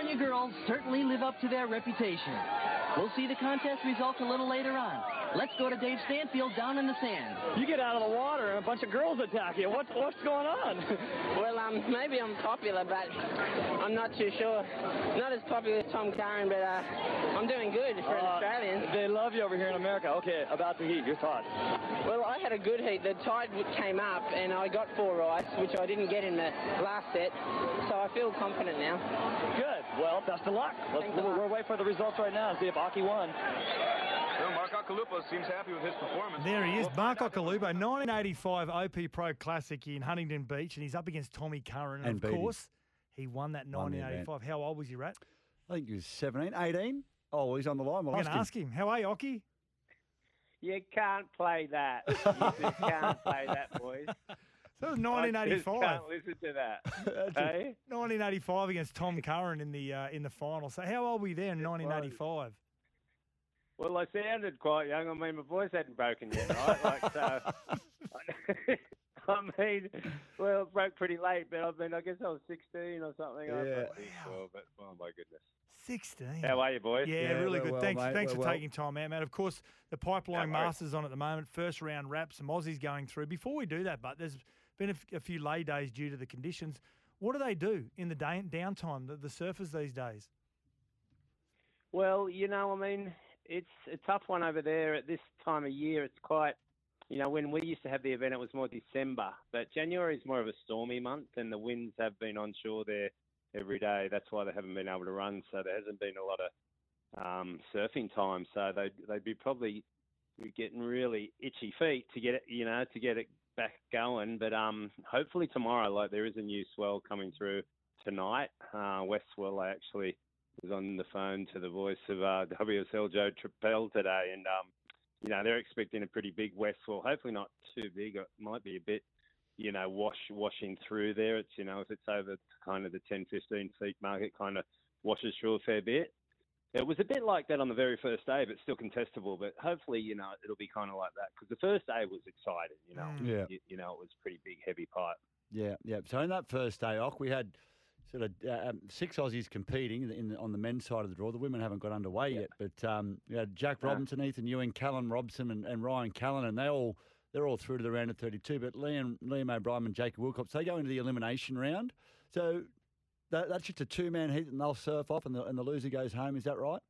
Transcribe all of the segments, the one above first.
Junior girls certainly live up to their reputation. We'll see the contest results a little later on. Let's go to Dave Stanfield down in the sand. You get out of the water and a bunch of girls attack you. What's going on? Well, maybe I'm popular, but I'm not too sure. Not as popular as Tom Curran, but I'm doing good for an Australian. They love you over here in America. Okay, about the heat, your thoughts? Well, I had a good heat. The tide came up, and I got 4 rights, which I didn't get in the last set, so I feel confident now. Good. Well, best of luck. We're waiting for the results right now and see if Aki won. Well, Mark Occhilupo seems happy with his performance. There he is, Mark Occhilupo, 1985 OP Pro Classic in Huntington Beach, and he's up against Tommy Curran. And of course, he won that 1985. How old was he, Rat? I think he was 17, 18. Oh, he's on the line. I'm going to ask him. How are you, Occhi? You can't play that. You just can't play that, boys. So it was 1985. I can't listen to that. Hey? 1985 against Tom Curran in the final. So how old were you there in 1985? Well, I sounded quite young. I mean, my voice hadn't broken yet, right? Like, so, I mean, well, it broke pretty late, but I guess I was 16 or something. Yeah. I'm not too sure, but oh my goodness. 16. How are you, boys? Yeah, really good. Well, Thanks mate, for taking time out, mate. Of course, the Pipeline Masters on at the moment. First round wrap, some Aussies going through. Before we do that, but there's been a few lay days due to the conditions. What do they do in the downtime, the surfers these days? Well, I mean, it's a tough one over there at this time of year. It's quite, when we used to have the event, it was more December. But January is more of a stormy month, and the winds have been onshore there every day. That's why they haven't been able to run. So there hasn't been a lot of surfing time. So they'd be probably getting really itchy feet to get it back going. But hopefully tomorrow, like there is a new swell coming through tonight. West Swell, I actually was on the phone to the voice of WSL Joe Trappell today, and they're expecting a pretty big west swell. Hopefully not too big. It might be a bit, washing through there. It's if it's over kind of the 10, 15 feet mark, it kind of washes through a fair bit. It was a bit like that on the very first day, but still contestable. But hopefully, it'll be kind of like that because the first day was exciting. It was pretty big, heavy pipe. Yeah. So in that first day, we had sort of 6 Aussies competing on the men's side of the draw. The women haven't got underway yet, but we had Jack Robinson, Ethan Ewing, Callum Robson, and Ryan Callan, and they're all through to the round of 32. But Liam O'Brien and Jacob Wilcox, they go into the elimination round. So that's just a 2-man heat, and they'll surf off, and the loser goes home. Is that right?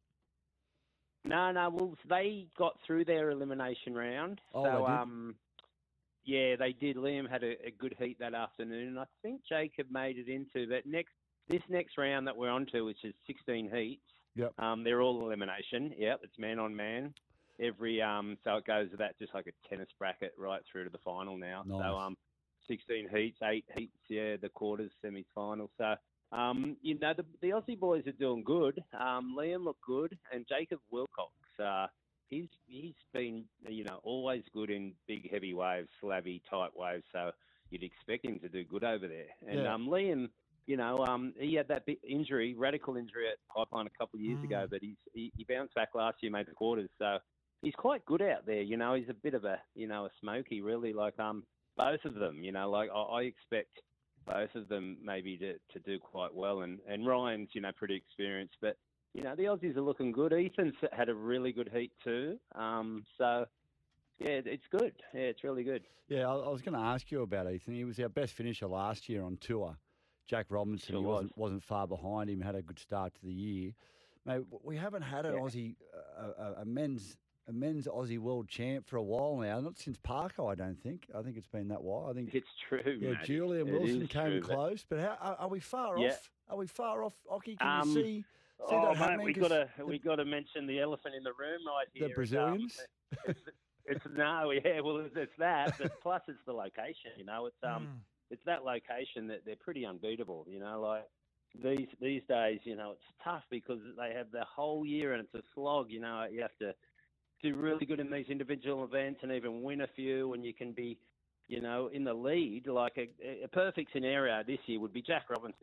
No. Well, they got through their elimination round. Oh, so, they did? Yeah, they did. Liam had a good heat that afternoon, and I think Jacob made it into that this next round that we're on to, which is 16 heats. Yep. They're all elimination. Yep, it's man on man. Every so it goes to that just like a tennis bracket right through to the final now. Nice. So 16 heats, 8 heats, the quarters, semi-final. So the Aussie boys are doing good. Liam looked good, and Jacob Wilcox. He's been, always good in big, heavy waves, slabby, tight waves, so you'd expect him to do good over there. And Liam, he had that big injury, radical injury at Pipeline a couple of years ago, but he bounced back last year, made the quarters, so he's quite good out there. He's a bit of a smoky, really, like both of them. I expect both of them maybe to do quite well, and Ryan's, pretty experienced, but the Aussies are looking good. Ethan's had a really good heat too. So, it's good. Yeah, it's really good. Yeah, I was going to ask you about Ethan. He was our best finisher last year on tour. Jack Robinson, he wasn't far behind him, had a good start to the year. Mate, we haven't had an Aussie, a men's Aussie world champ for a while now. Not since Parker, I don't think. I think it's been that while. I think it's true. Yeah, mate. Julian Wilson came close, but how are we far off? Are we far off, Occhi? Can you see? Oh, mate, we got to mention the elephant in the room right here. The Brazilians. It's that, but plus it's the location. It's that location that they're pretty unbeatable. Like these days, it's tough because they have the whole year and it's a slog. You have to do really good in these individual events and even win a few, and you can be, in the lead. Like a perfect scenario this year would be Jack Robinson.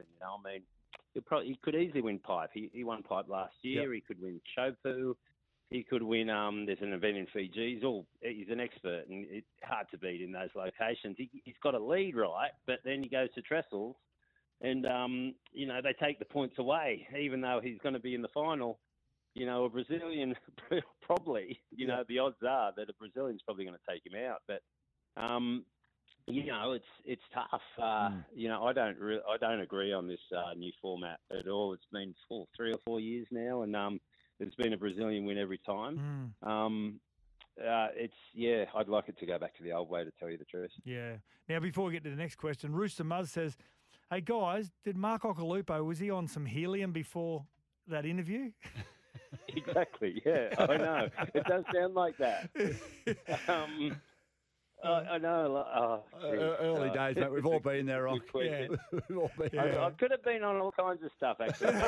He could easily win pipe. He won pipe last year. Yep. He could win Chopu. He could win. There's an event in Fiji. He's an expert, and it's hard to beat in those locations. He's got a lead right, but then he goes to Trestles, you know, they take the points away, even though he's going to be in the final. You know, a Brazilian probably, you know, the odds are that a Brazilian's probably going to take him out. But, you know, it's tough. You know, I don't agree on this new format at all. It's been 3 or 4 years now, and there's been a Brazilian win every time. I'd like it to go back to the old way, to tell you the truth. Yeah. Now, before we get to the next question, Rooster Muzz says, hey, guys, did Mark Occhilupo, was he on some helium before that interview? Exactly, yeah, I know. It does sound like that. I know. Early days, mate. We've all been there, Rock. Yeah. We've all been there. I could have been on all kinds of stuff, actually.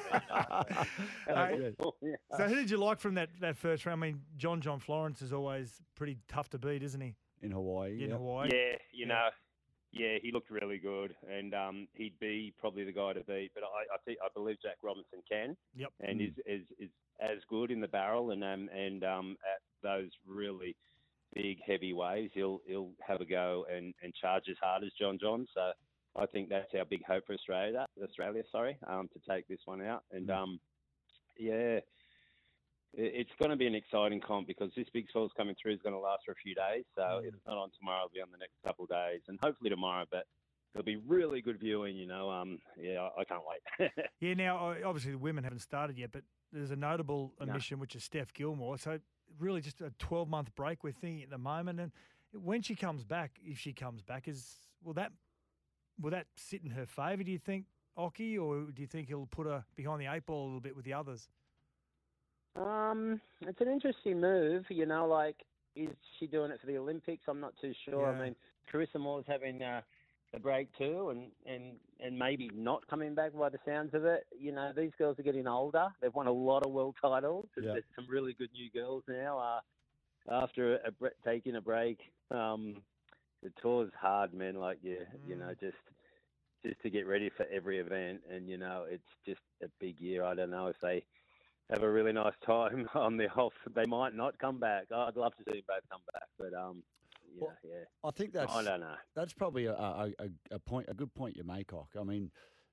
So who did you like from that first round? I mean, John Florence is always pretty tough to beat, isn't he? In Hawaii. In Hawaii. Yeah, you know. Yeah, he looked really good, and he'd be probably the guy to beat. But I believe Jack Robinson can, and is as good in the barrel, and at those really big heavy waves, he'll have a go and charge as hard as John. So I think that's our big hope for Australia, to take this one out, and it's going to be an exciting comp because this big swell's coming through is going to last for a few days. So if it's not on tomorrow, it'll be on the next couple of days, and hopefully tomorrow. But it'll be really good viewing, you know. I can't wait. Yeah, now, obviously the women haven't started yet, but there's a notable omission, which is Steph Gilmore. So really just a 12-month break we're thinking at the moment. And when she comes back, if she comes back, will that sit in her favour, do you think, Occy, or do you think he'll put her behind the 8 ball a little bit with the others? It's an interesting move, you know, like, is she doing it for the Olympics? I'm not too sure. Yeah. I mean, Carissa Moore's having a break too, and maybe not coming back by the sounds of it. You know, these girls are getting older. They've won a lot of world titles. Yeah. There's some really good new girls now. After taking a break, the tour's hard, man. Like, you know, just to get ready for every event, and you know, it's just a big year. I don't know if they have a really nice time on the off. They might not come back. I'd love to see them both come back, but I think that's. I don't know. That's probably a good point you make, Ock. I mean,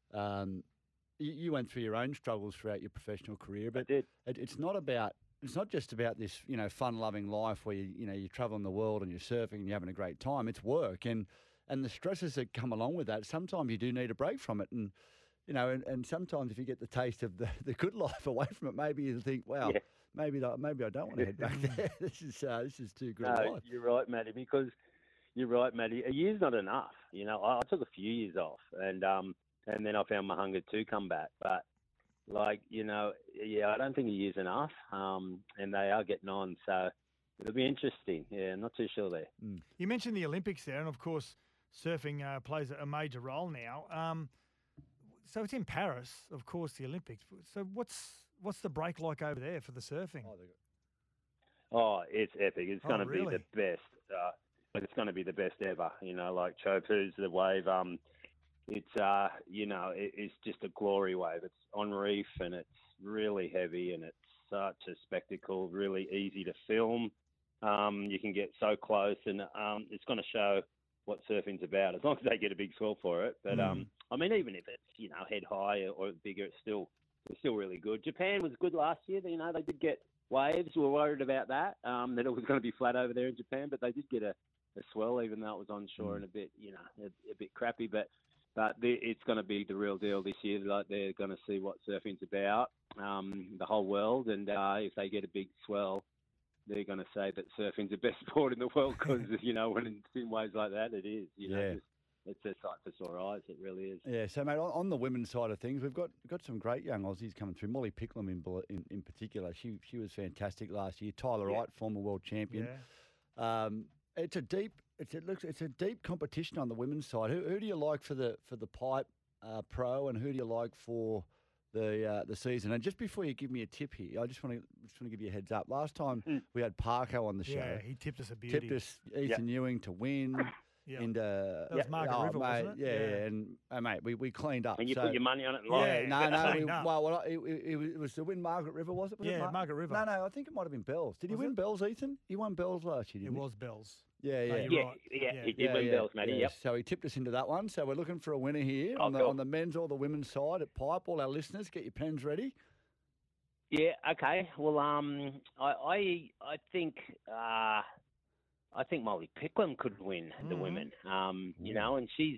you went through your own struggles throughout your professional career, but it's not just about this, you know, fun-loving life where you're traveling the world and you're surfing and you're having a great time. It's work and the stresses that come along with that. Sometimes you do need a break from it, and you know, and sometimes if you get the taste of the good life away from it, maybe you think, wow, maybe I don't want to head back there. This is too good a life. You're right, Matty, because you're right, Matty. A year's not enough. You know, I took a few years off, and then I found my hunger to come back. But like, you know, I don't think a year's enough. And they are getting on, so it'll be interesting. Yeah, I'm not too sure there. You mentioned the Olympics there, and of course, surfing plays a major role now. So it's in Paris, of course, the Olympics. So what's the break like over there for the surfing? Oh, it's epic. It's going to be really? the best. It's going to be the best ever. You know, like Chopu's the wave. It's you know, it's just a glory wave. It's on reef and it's really heavy and it's such a spectacle. Really easy to film. You can get so close, and it's going to show what surfing's about, as long as they get a big swell for it. But I mean, even if it's, you know, head high or bigger, it's still really good. Japan was good last year. You know, they did get waves. We were worried about that it was going to be flat over there in Japan, but they did get a swell, even though it was onshore and a bit, you know, a bit crappy. But it's going to be the real deal this year. Like, they're going to see what surfing's about, the whole world, and if they get a big swell, they're going to say that surfing's the best sport in the world because, you know, when it's in waves like that, it is. You know, it's a sight for sore eyes. It really is. Yeah. So, mate, on the women's side of things, we've got some great young Aussies coming through. Molly Picklum in particular, she was fantastic last year. Tyler Wright, former world champion. Yeah. It's a deep competition on the women's side. Who do you like for the Pipe Pro, and who do you like for the season? And just before you give me a tip here, I just want to give you a heads up. Last time we had Parko on the show. Yeah, he tipped us a beauty. Tipped us Ethan Ewing to win. Yeah. into That was Margaret River, mate, wasn't it? Yeah, and mate, we cleaned up. And you so, put your money on it and Yeah. lost. no, Cleaned up. well, it was to win Margaret River, was it? Was Yeah, it Margaret River. No, I think it might have been Bells. Did he Was win it? Bells, Ethan? He won Bells last year, It didn't he? was Bells. Yeah, No, yeah. you're Yeah, right. yeah, Yeah. he did win Bells, matey. yeah. Yep. So he tipped us into that one. So we're looking for a winner here Oh, on cool. the men's or the women's side at Pipe. All our listeners, get your pens ready. Yeah. Okay. Well, I think Molly Picklum could win the women. You know, and she's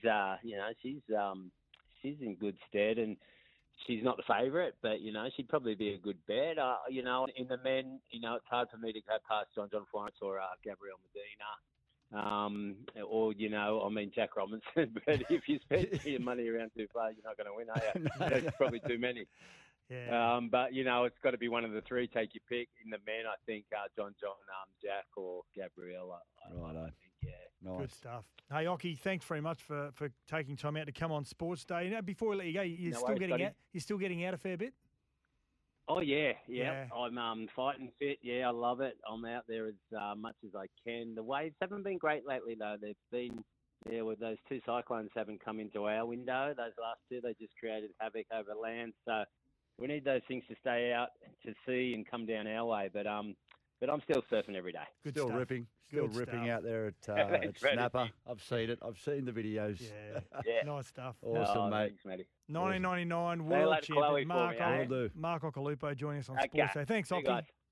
in good stead, and she's not the favourite, but you know she'd probably be a good bet. You know, in the men, you know, it's hard for me to go past John Florence or Gabrielle Medina. Or, you know, I mean, Jack Robinson. But if you spend your money around too far, you're not going to win, are you? That's probably too many. Yeah. But, you know, it's got to be one of the three. Take your pick. In the men, I think John, Jack or Gabrielle. Righto. I think, yeah. Nice. Good stuff. Hey, Ockie, thanks very much for taking time out to come on Sports Day. You know, before we let you go, you're No still worries, getting buddy. out. You're still getting out a fair bit. Oh, yeah. Yeah. I'm fighting fit. Yeah, I love it. I'm out there as much as I can. The waves haven't been great lately, though. They've been, with those two cyclones haven't come into our window. Those last two, they just created havoc over land. So we need those things to stay out to sea and come down our way. But I'm still surfing every day. Good Still stuff. ripping. Still Good ripping stuff. out there at Thanks, Freddie. Snapper. I've seen it. I've seen the videos. Yeah. Yeah. Nice stuff. Awesome, mate. Thanks, matey. 1999 Say World hello to Chloe Champion for me, eh? Mark Occhilupo joining us on Okay. Sports Day. Thanks, See you Ockie. guys.